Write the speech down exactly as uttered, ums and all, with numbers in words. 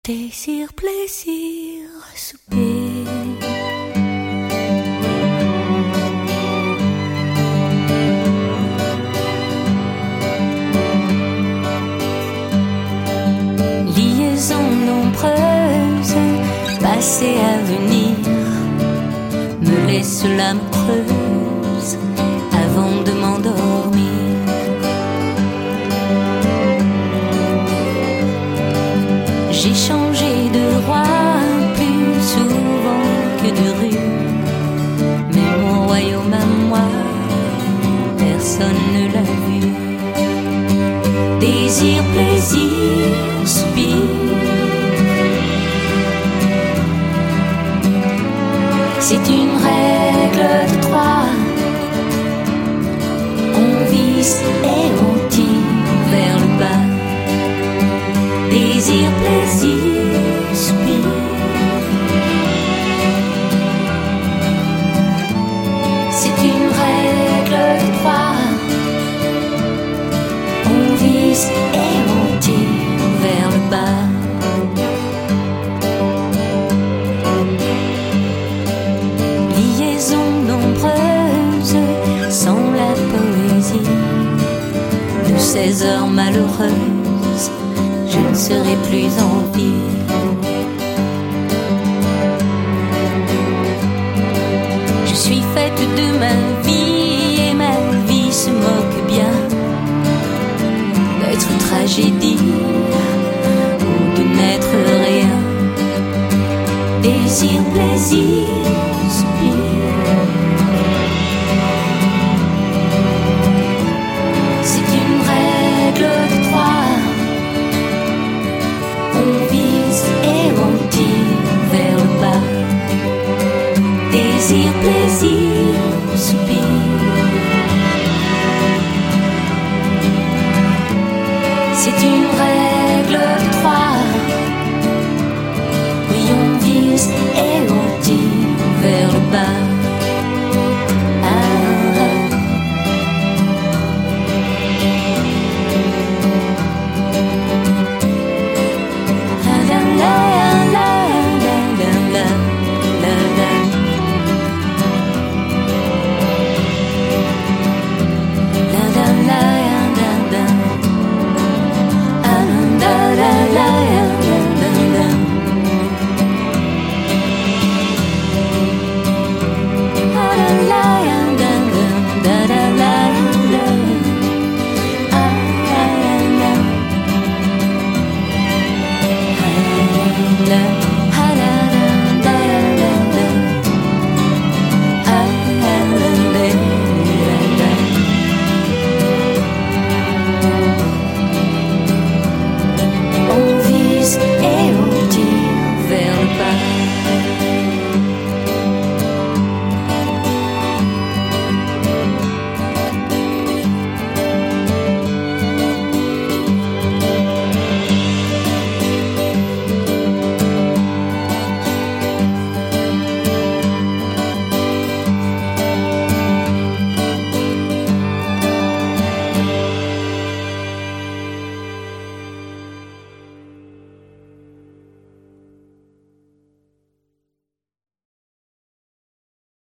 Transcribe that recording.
Désir, plaisir, souper. Liaison nombreuse, passé à venir, me laisse l'âme creuse avant de m'endormir. J'ai changé de roi plus souvent que de rue, mais mon royaume à moi, personne ne l'a vu. Désir, plaisir, soupir, c'est une règle de trois. On vise et on tire vers le bas. Désir, plaisir, soupir, c'est une règle de trois. On vise et on tire vers le bas. Liaison nombreuse sans la poésie de ces heures malheureuses, je ne serai plus en vie. Je suis faite de ma vie et ma vie se moque bien d'être tragédie ou de n'être rien. Désir, plaisir,